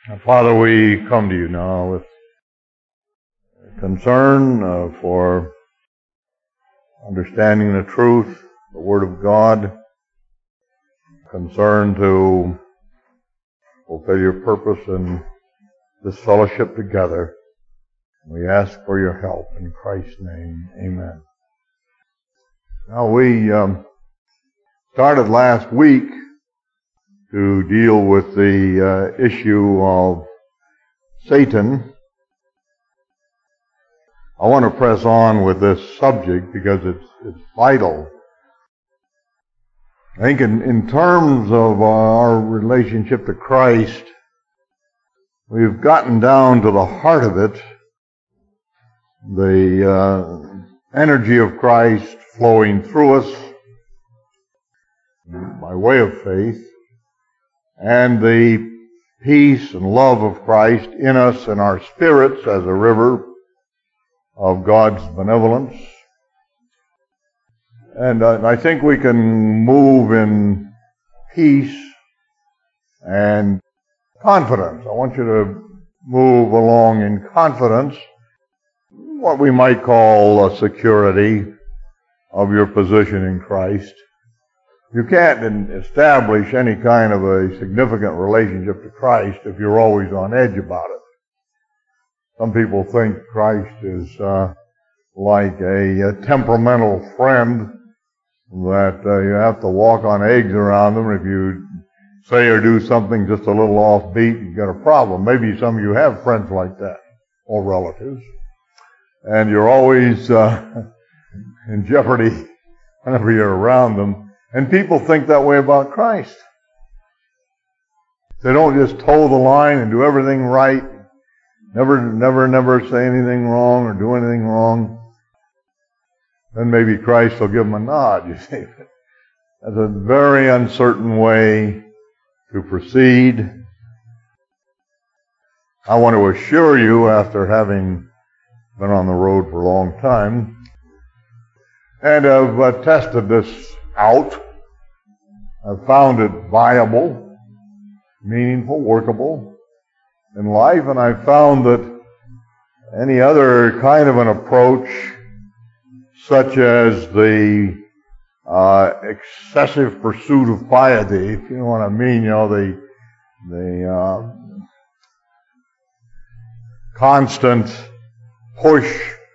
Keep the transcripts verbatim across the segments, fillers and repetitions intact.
Now, Father, we come to you now with concern uh, for understanding the truth, the Word of God, concern to fulfill your purpose in this fellowship together. We ask for your help in Christ's name. Amen. Now, we um, started last week to deal with the uh, issue of Satan. I want to press on with this subject because it's it's vital. I think in, in terms of our relationship to Christ, we've gotten down to the heart of it, the uh, energy of Christ flowing through us by way of faith, and the peace and love of Christ in us and our spirits as a river of God's benevolence. And uh, I think we can move in peace and confidence. I want you to move along in confidence, what we might call a security of your position in Christ. You can't establish any kind of a significant relationship to Christ if you're always on edge about it. Some people think Christ is uh, like a, a temperamental friend that uh, you have to walk on eggs around them. If you say or do something just a little offbeat, you've got a problem. Maybe some of you have friends like that, or relatives, and you're always uh, in jeopardy whenever you're around them. And people think that way about Christ. They don't just toe the line and do everything right, never, never, never say anything wrong or do anything wrong. Then maybe Christ will give them a nod, you see. That's a very uncertain way to proceed. I want to assure you, after having been on the road for a long time, and have uh, tested this out, I've found it viable, meaningful, workable in life, and I've found that any other kind of an approach, such as the uh, excessive pursuit of piety, if you know what I mean, you know, the the uh, constant push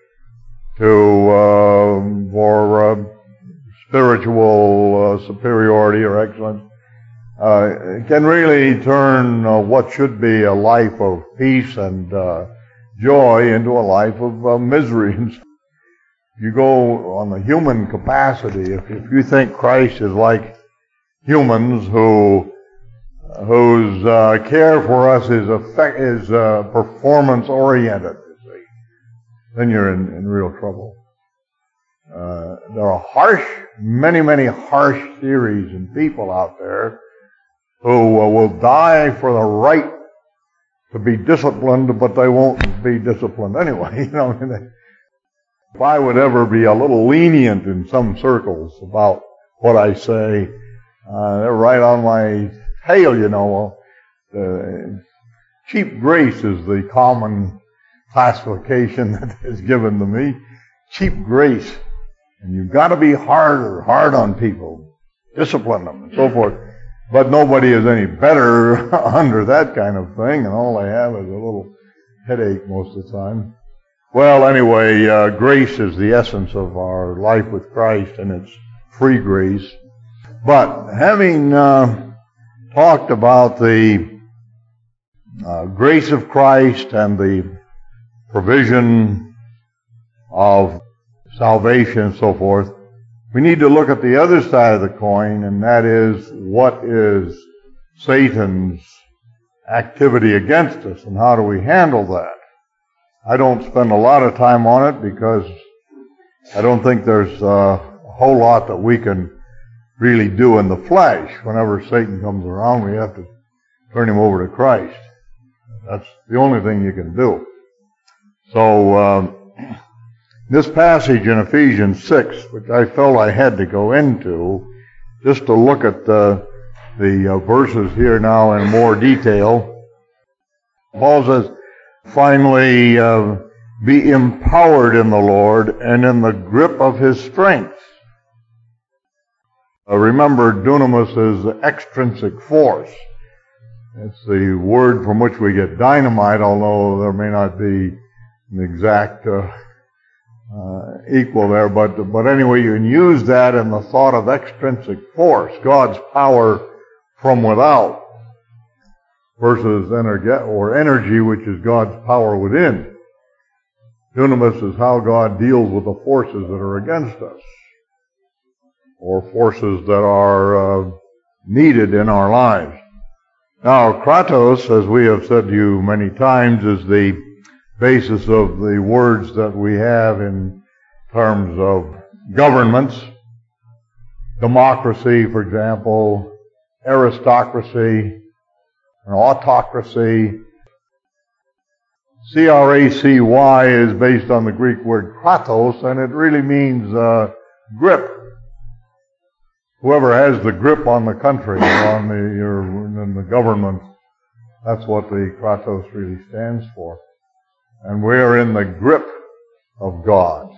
to uh, for uh, spiritual uh, superiority or excellence, uh, can really turn uh, what should be a life of peace and uh, joy into a life of uh, misery. You go on the human capacity. If, if you think Christ is like humans who whose uh, care for us is effect, is uh, performance oriented, you see, then you're in, in real trouble. Uh, there are harsh, many, many harsh theories and people out there who uh, will die for the right to be disciplined, but they won't be disciplined anyway. You know, if I would ever be a little lenient in some circles about what I say, uh, they're right on my tail, you know. Uh, cheap grace is the common classification that is given to me. Cheap grace. And you've got to be harder, hard on people, discipline them, and so forth. But nobody is any better under that kind of thing, and all they have is a little headache most of the time. Well, anyway, uh, grace is the essence of our life with Christ, and it's free grace. But having uh, talked about the uh, grace of Christ and the provision of salvation and so forth, we need to look at the other side of the coin, and that is, what is Satan's activity against us, and how do we handle that? I don't spend a lot of time on it because I don't think there's uh, a whole lot that we can really do in the flesh. Whenever Satan comes around, we have to turn him over to Christ. That's the only thing you can do. So, um, this passage in Ephesians six, which I felt I had to go into, just to look at the, the uh, verses here now in more detail, Paul says, finally, uh, be empowered in the Lord and in the grip of His strength. Uh, remember, dunamis is the extrinsic force. It's the word from which we get dynamite, although there may not be an exact uh, uh, equal there. But, but anyway, you can use that in the thought of extrinsic force, God's power from without, versus energe- or energy, which is God's power within. Dunamis is how God deals with the forces that are against us, or forces that are uh, needed in our lives. Now, kratos, as we have said to you many times, is the basis of the words that we have in terms of governments. Democracy, for example, aristocracy, an autocracy. C R A C Y is based on the Greek word kratos, and it really means uh, grip. Whoever has the grip on the country or on the, or in the government, that's what the kratos really stands for. And we are in the grip of God.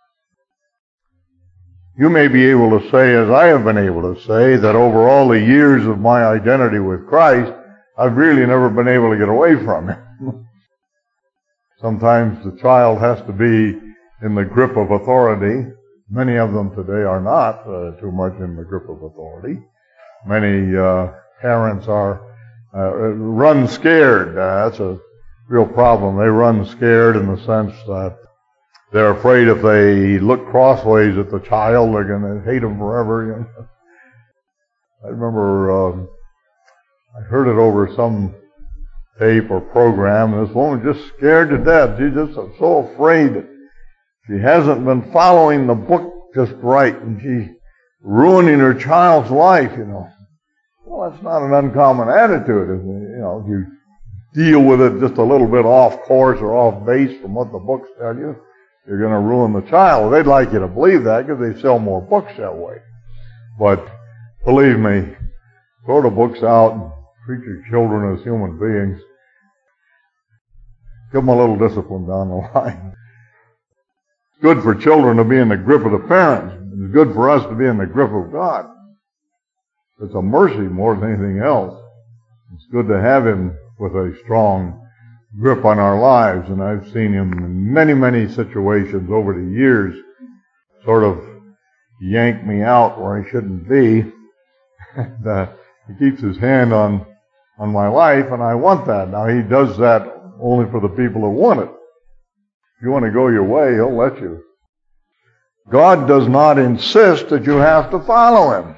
You may be able to say, as I have been able to say, that over all the years of my identity with Christ, I've really never been able to get away from Him. Sometimes the child has to be in the grip of authority. Many of them today are not uh, too much in the grip of authority. Many uh, parents are uh, run scared. Uh, that's a real problem. They run scared in the sense that they're afraid if they look crossways at the child, they're going to hate them forever. You know? I remember um, I heard it over some tape or program, and this woman was just scared to death. She's just so afraid that she hasn't been following the book just right, and she's ruining her child's life, you know. Well, that's not an uncommon attitude. You know, if you deal with it just a little bit off course or off base from what the books tell you, you're going to ruin the child. They'd like you to believe that because they sell more books that way. But believe me, throw the books out and treat your children as human beings. Give them a little discipline down the line. It's good for children to be in the grip of the parents. It's good for us to be in the grip of God. It's a mercy more than anything else. It's good to have Him with a strong grip on our lives, and I've seen Him in many, many situations over the years sort of yank me out where I shouldn't be. And, uh, He keeps His hand on, on my life, and I want that. Now, He does that only for the people who want it. If you want to go your way, He'll let you. God does not insist that you have to follow Him.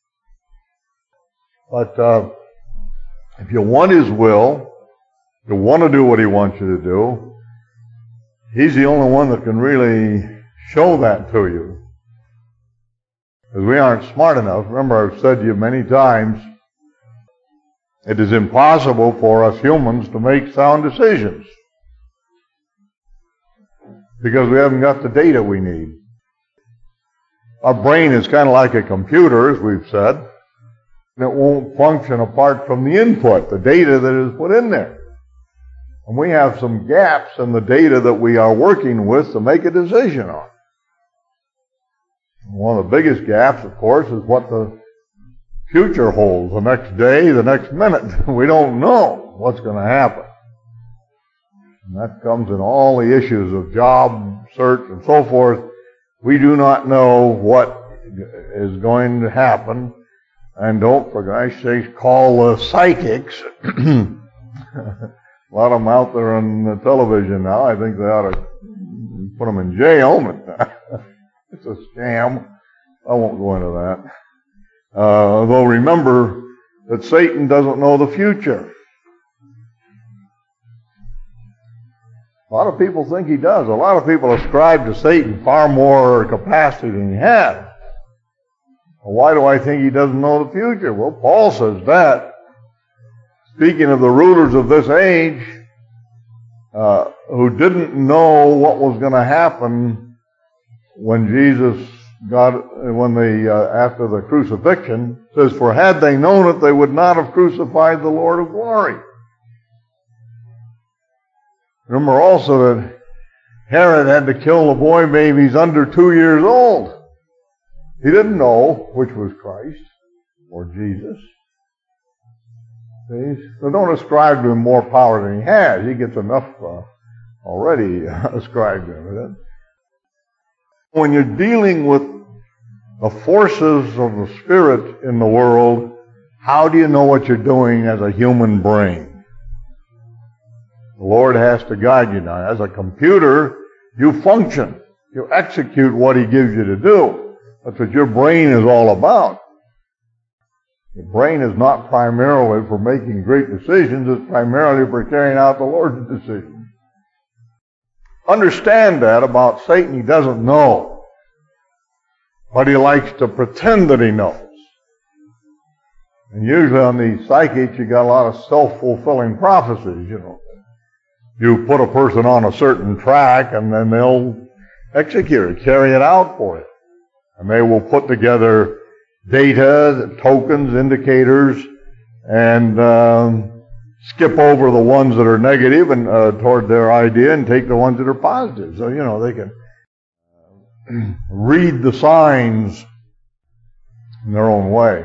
But uh, if you want His will, you want to do what He wants you to do, He's the only one that can really show that to you. Because we aren't smart enough. Remember, I've said to you many times, it is impossible for us humans to make sound decisions because we haven't got the data we need. Our brain is kind of like a computer, as we've said, and it won't function apart from the input, the data that is put in there. And we have some gaps in the data that we are working with to make a decision on. One of the biggest gaps, of course, is what the future holds, the next day, the next minute. We don't know what's going to happen. And that comes in all the issues of job search and so forth. We do not know what is going to happen. And don't, for gosh sakes, call the psychics. A lot of them out there on the television now. I think they ought to put them in jail. But it's a scam. I won't go into that. Uh, though remember that Satan doesn't know the future. A lot of people think he does. A lot of people ascribe to Satan far more capacity than he has. Well, why do I think he doesn't know the future? Well, Paul says that. Speaking of the rulers of this age, uh, who didn't know what was going to happen when Jesus got, when the, uh, after the crucifixion, says, for had they known it, they would not have crucified the Lord of glory. Remember also that Herod had to kill the boy babies under two years old. He didn't know which was Christ or Jesus. See? So don't ascribe to him more power than he has. He gets enough uh, already ascribed to him. When you're dealing with the forces of the Spirit in the world, how do you know what you're doing as a human brain? The Lord has to guide you now. As a computer, you function. You execute what He gives you to do. That's what your brain is all about. Your brain is not primarily for making great decisions. It's primarily for carrying out the Lord's decisions. Understand that about Satan. He doesn't know. But he likes to pretend that he knows. And usually on these psychics, you got a lot of self-fulfilling prophecies, you know. You put a person on a certain track, and then they'll execute it, carry it out for it. And they will put together data, tokens, indicators, and um, skip over the ones that are negative and uh, toward their idea and take the ones that are positive. So, you know, they can read the signs in their own way.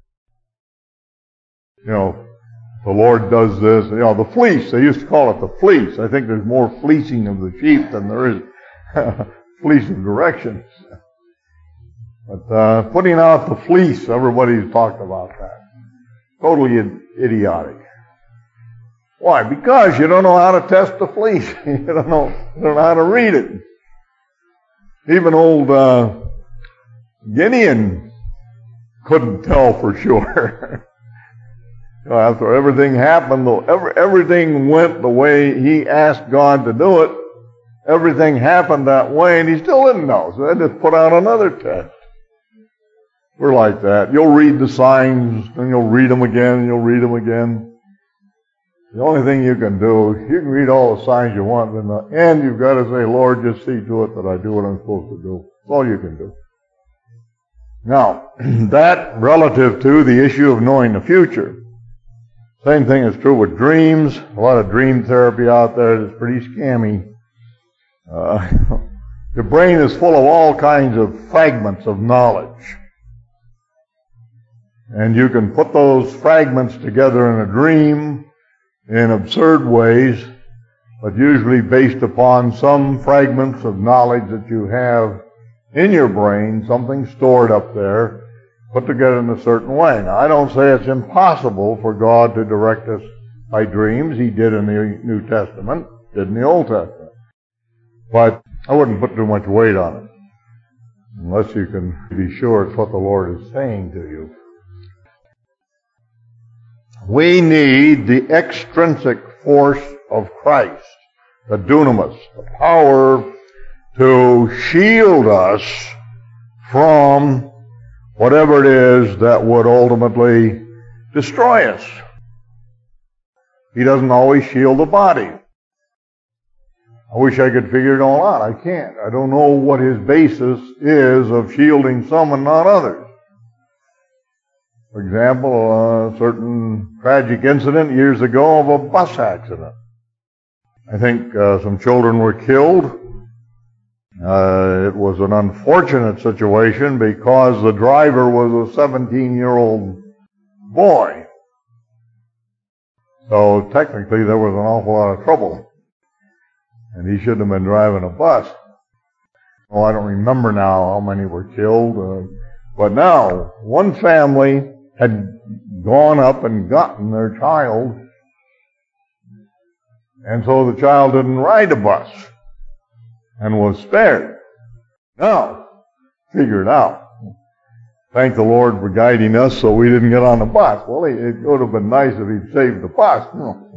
You know, the Lord does this. You know, the fleece, they used to call it the fleece. I think there's more fleecing of the sheep than there is fleece of directions. But uh, putting out the fleece, everybody's talked about that. Totally idiotic. Why? Because you don't know how to test the fleece. you don't know, you don't know how to read it. Even old uh, Gideon couldn't tell for sure. You know, after everything happened, every, everything went the way he asked God to do it. Everything happened that way, and he still didn't know. So they just put out another test. We're like that. You'll read the signs, and you'll read them again, and you'll read them again. The only thing you can do, you can read all the signs you want, but in the end you've got to say, Lord, just see to it that I do what I'm supposed to do. That's all you can do. Now, that relative to the issue of knowing the future. Same thing is true with dreams. A lot of dream therapy out there that's pretty scammy. Uh, the brain is full of all kinds of fragments of knowledge. And you can put those fragments together in a dream in absurd ways, but usually based upon some fragments of knowledge that you have in your brain, something stored up there, put together in a certain way. Now, I don't say it's impossible for God to direct us by dreams. He did in the New Testament, did in the Old Testament. But I wouldn't put too much weight on it, unless you can be sure it's what the Lord is saying to you. We need the extrinsic force of Christ, the dunamis, the power to shield us from whatever it is that would ultimately destroy us. He doesn't always shield the body. I wish I could figure it all out. I can't. I don't know what his basis is of shielding some and not others. For example, a certain tragic incident years ago of a bus accident. I think uh, some children were killed. Uh, it was an unfortunate situation because the driver was a seventeen-year-old boy. So technically there was an awful lot of trouble. And he shouldn't have been driving a bus. Oh, I don't remember now how many were killed. Uh, but now, one family had gone up and gotten their child, and so the child didn't ride a bus and was spared. Now, figure it out. Thank the Lord for guiding us so we didn't get on the bus. Well, it would have been nice if he'd saved the bus. No.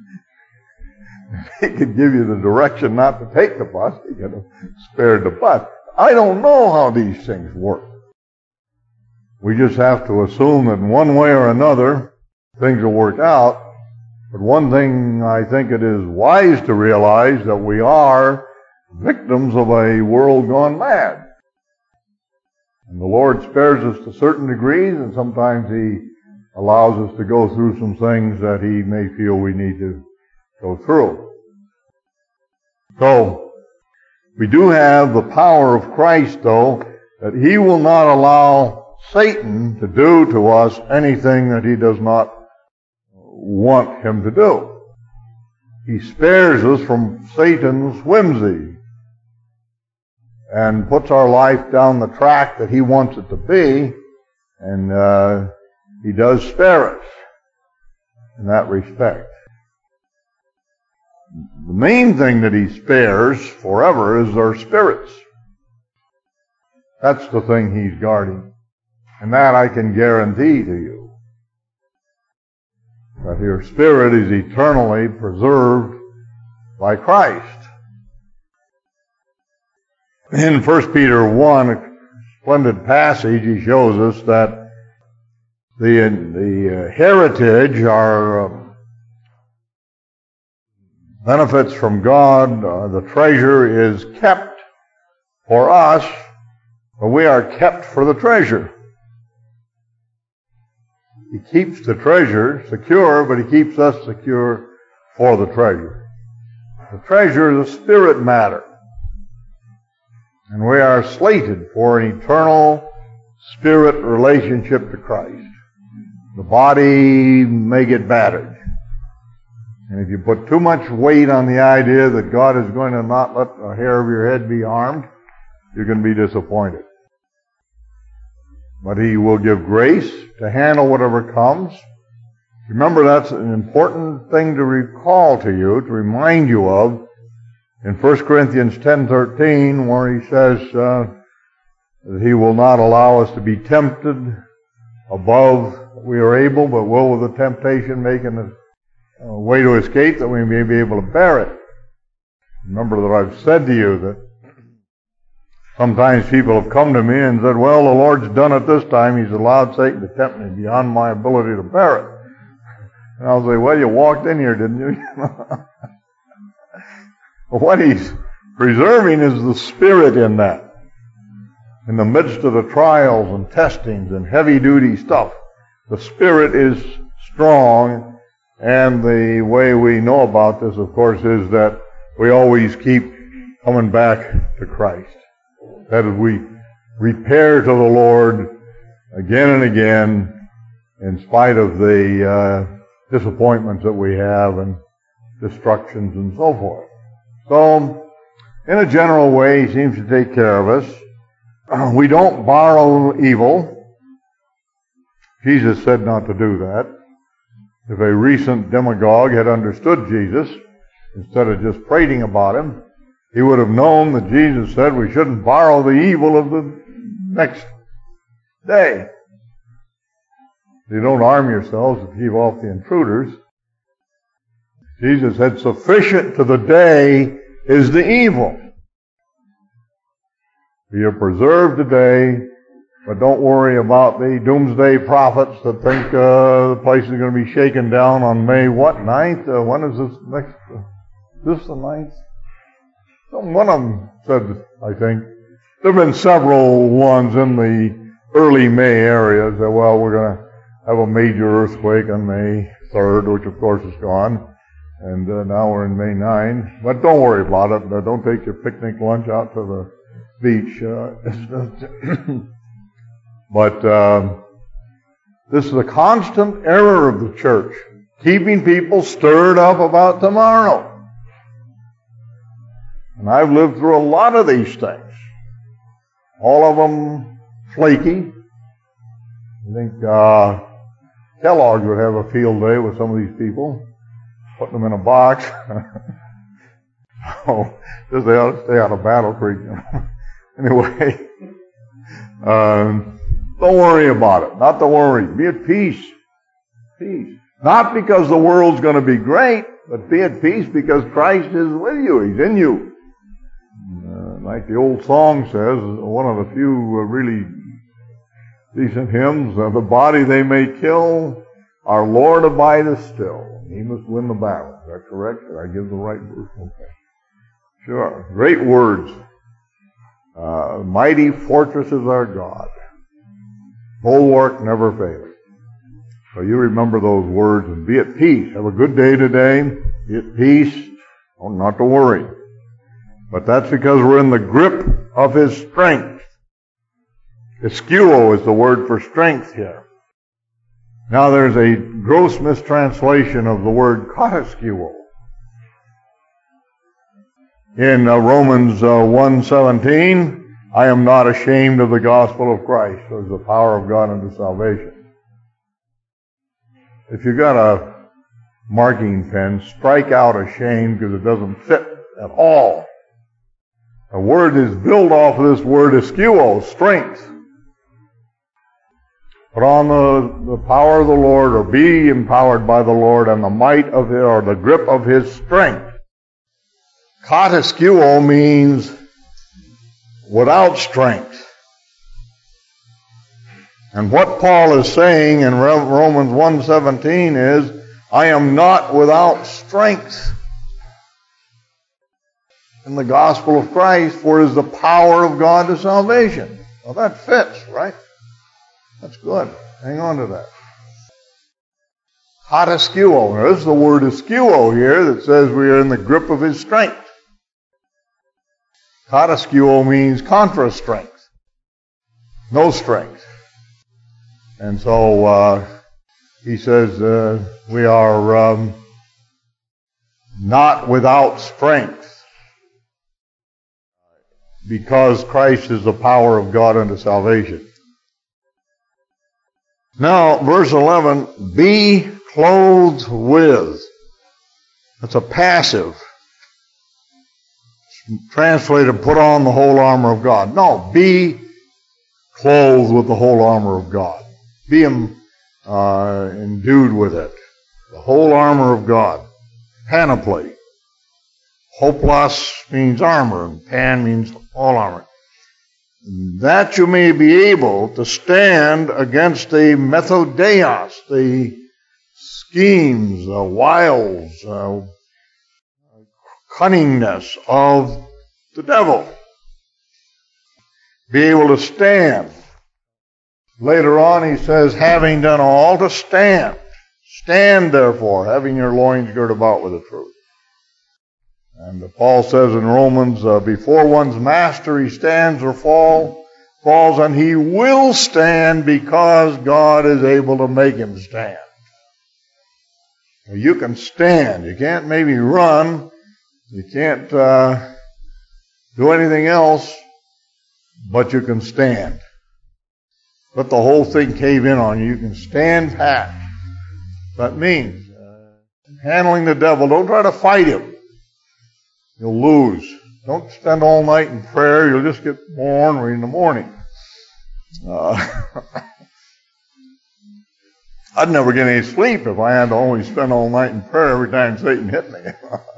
He could give you the direction not to take the bus. He could have spared the bus. I don't know how these things work. We just have to assume that in one way or another, things will work out. But one thing I think it is wise to realize that we are victims of a world gone mad. And the Lord spares us to certain degrees, and sometimes He allows us to go through some things that He may feel we need to go through. So, we do have the power of Christ, though, that He will not allow Satan to do to us anything that He does not want him to do. He spares us from Satan's whimsy and puts our life down the track that he wants it to be, and uh, He does spare us in that respect. The main thing that He spares forever is our spirits. That's the thing He's guarding. And that I can guarantee to you. That your spirit is eternally preserved by Christ. In First Peter one, a splendid passage, he shows us that the, the heritage, our uh, benefits from God, uh, the treasure is kept for us, but we are kept for the treasure. He keeps the treasure secure, but He keeps us secure for the treasure. The treasure is a spirit matter. And we are slated for an eternal spirit relationship to Christ. The body may get battered. And if you put too much weight on the idea that God is going to not let a hair of your head be harmed, you're going to be disappointed. But He will give grace to handle whatever comes. Remember, that's an important thing to recall to you, to remind you of, in First Corinthians ten thirteen, where he says uh, that He will not allow us to be tempted above what we are able, but will with the temptation making a, a way to escape that we may be able to bear it. Remember that I've said to you that sometimes people have come to me and said, well, the Lord's done it this time. He's allowed Satan to tempt me beyond my ability to bear it. And I'll say, well, you walked in here, didn't you? What He's preserving is the spirit in that. In the midst of the trials and testings and heavy-duty stuff, the spirit is strong. And the way we know about this, of course, is that we always keep coming back to Christ. That is, we repair to the Lord again and again in spite of the uh, disappointments that we have and destructions and so forth. So, in a general way, He seems to take care of us. We don't borrow evil. Jesus said not to do that. If a recent demagogue had understood Jesus, instead of just prating about Him, he would have known that Jesus said we shouldn't borrow the evil of the next day. You don't arm yourselves to keep off the intruders. Jesus said, sufficient to the day is the evil. You're preserved today, but don't worry about the doomsday prophets that think uh, the place is going to be shaken down on May what, ninth? Uh, when is this next? Uh, this the ninth? One of them said, I think, there have been several ones in the early May area that, well, we're going to have a major earthquake on May third, which of course is gone, and uh, now we're in May ninth. But don't worry about it. Uh, don't take your picnic lunch out to the beach. Uh, but uh, this is a constant error of the church, keeping people stirred up about tomorrow. And I've lived through a lot of these things. All of them flaky. I think uh, Kellogg's would have a field day with some of these people, putting them in a box. Oh, just they ought to stay out of Battle Creek. Anyway, um, don't worry about it. Not to worry. Be at peace. Peace. Not because the world's going to be great, but be at peace because Christ is with you. He's in you. Uh, like the old song says, one of the few uh, really decent hymns, uh, the body they may kill, our Lord abideth still. He must win the battle. Is that correct? Did I give the right verse? Okay. Sure. Great words. Uh, mighty fortress is our God. Bulwark never fails. So you remember those words and be at peace. Have a good day today. Be at peace. Oh, not to worry. But that's because we're in the grip of His strength. Iskuo is the word for strength here. Now there's a gross mistranslation of the word kataskuo. In uh, Romans uh, one seventeen, I am not ashamed of the gospel of Christ. There's the power of God unto salvation. If you've got a marking pen, strike out ashamed because it doesn't fit at all. The word is built off of this word iskuo, strength. Put on the, the power of the Lord, or be empowered by the Lord, and the might of His, or the grip of His strength. Kataskuo means without strength. And what Paul is saying in Romans one seventeen is, I am not without strength in the gospel of Christ, for it is the power of God to salvation. Well, that fits, right? That's good. Hang on to that. Kataskuo. Now, this is the word iskuo here that says we are in the grip of His strength. Kataskuo means contra strength. No strength. And so uh, he says uh, we are um, not without strength because Christ is the power of God unto salvation. Now, verse eleven, be clothed with. That's a passive. It's translated, put on the whole armor of God. No, be clothed with the whole armor of God. Be uh, endued with it. The whole armor of God. Panoply. Hoplos means armor, and pan means all armor. That you may be able to stand against the methodeos, the schemes, the wiles, uh, cunningness of the devil. Be able to stand. Later on he says, having done all, to stand. Stand therefore, having your loins girt about with the truth. And Paul says in Romans, uh, before one's master he stands or fall, falls, and he will stand because God is able to make him stand. Now, you can stand. You can't maybe run. You can't uh, do anything else, but you can stand. Let the whole thing cave in on you. You can stand pat. That means uh, handling the devil. Don't try to fight him. You'll lose. Don't spend all night in prayer. You'll just get more ornery in the morning. Uh, I'd never get any sleep if I had to only spend all night in prayer every time Satan hit me.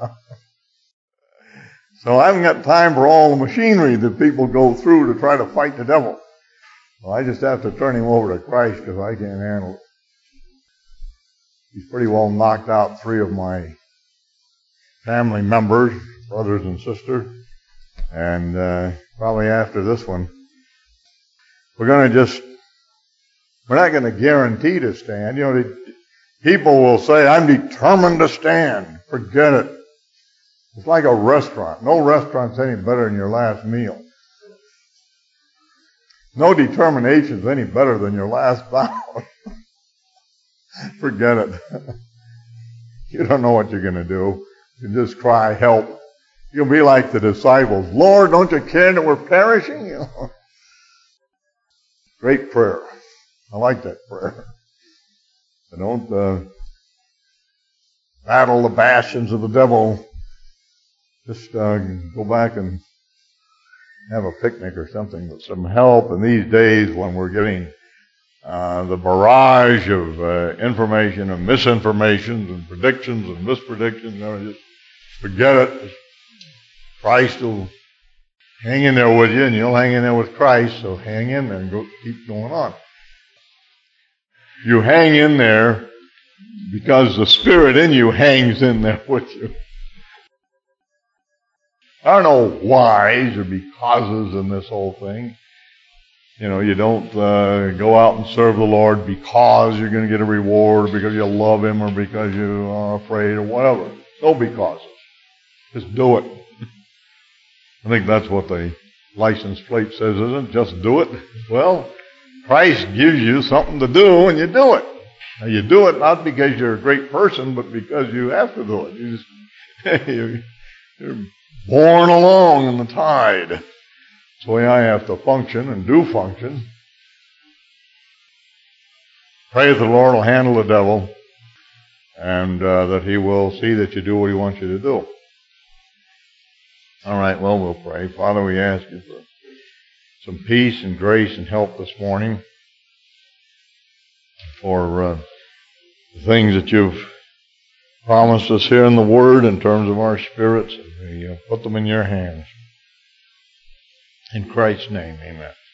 So I haven't got time for all the machinery that people go through to try to fight the devil. Well, I just have to turn him over to Christ because I can't handle it. He's pretty well knocked out three of my family members, brothers and sisters, and uh, probably after this one, we're going to just, we're not going to guarantee to stand. You know, the, people will say, I'm determined to stand. Forget it. It's like a restaurant. No restaurant's any better than your last meal. No determination's any better than your last bow. Forget it. You don't know what you're going to do. You just cry, help. You'll be like the disciples. Lord, don't you care that we're perishing? You know? Great prayer. I like that prayer. But don't uh, battle the bastions of the devil. Just uh, go back and have a picnic or something with some help in these days when we're getting uh, the barrage of uh, information and misinformations and predictions and mispredictions. You know, just forget it. Christ will hang in there with you, and you'll hang in there with Christ, so hang in there and go, keep going on. You hang in there because the Spirit in you hangs in there with you. There are no whys or becauses in this whole thing. You know, you don't uh, go out and serve the Lord because you're going to get a reward, or because you love Him, or because you are afraid, or whatever. No becauses. Just do it. I think that's what the license plate says, isn't it? Just do it. Well, Christ gives you something to do, and you do it. Now, you do it not because you're a great person, but because you have to do it. You just, you're born along in the tide. That's the way I have to function and do function. Pray that the Lord will handle the devil, and uh, that he will see that you do what he wants you to do. All right, well, we'll pray. Father, we ask you for some peace and grace and help this morning, for uh, the things that you've promised us here in the Word in terms of our spirits. We uh, put them in your hands. In Christ's name, amen.